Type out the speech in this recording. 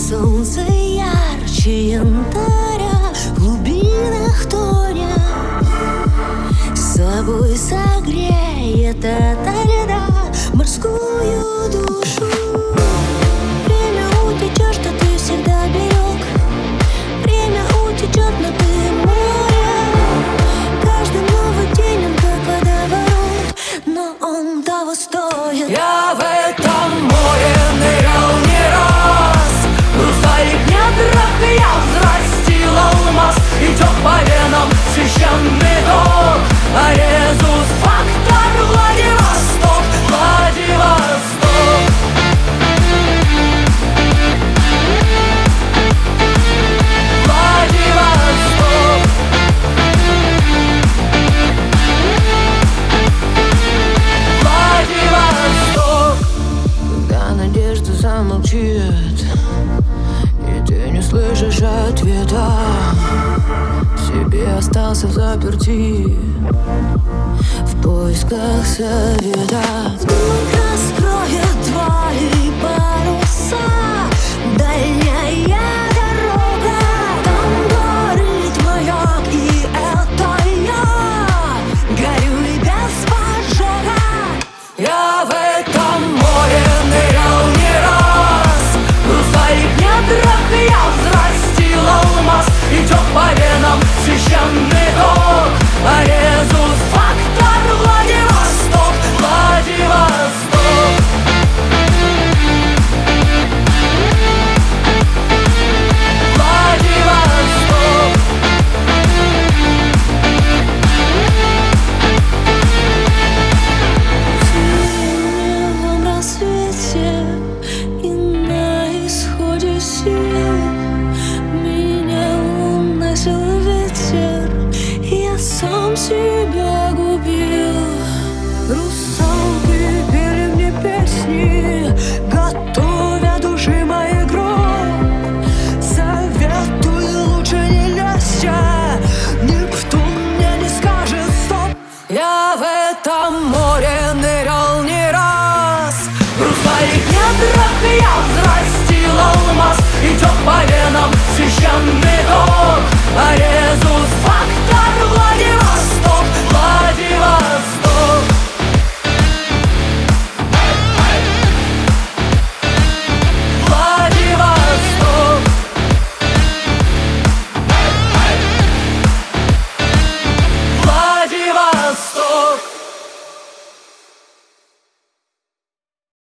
Солнце ярче янтаря, в глубинах тоня с собой согреет ото льда морскую душу. Время утечет, что ты всегда берег. Время утечет, но ты море. Каждый новый день он как водоворот, но он того стоит. Я в этом море нырял не раз. В хрустальных недрах я взрастил алмаз. Идет по венам священный ток. Резус фактор Владивосток, Владивосток. Владивосток. Владивосток. Когда надежда замолчит и ты не слышишь ответа, в себе остался взаперти в поисках совета. Вдруг раскроет твои паруса.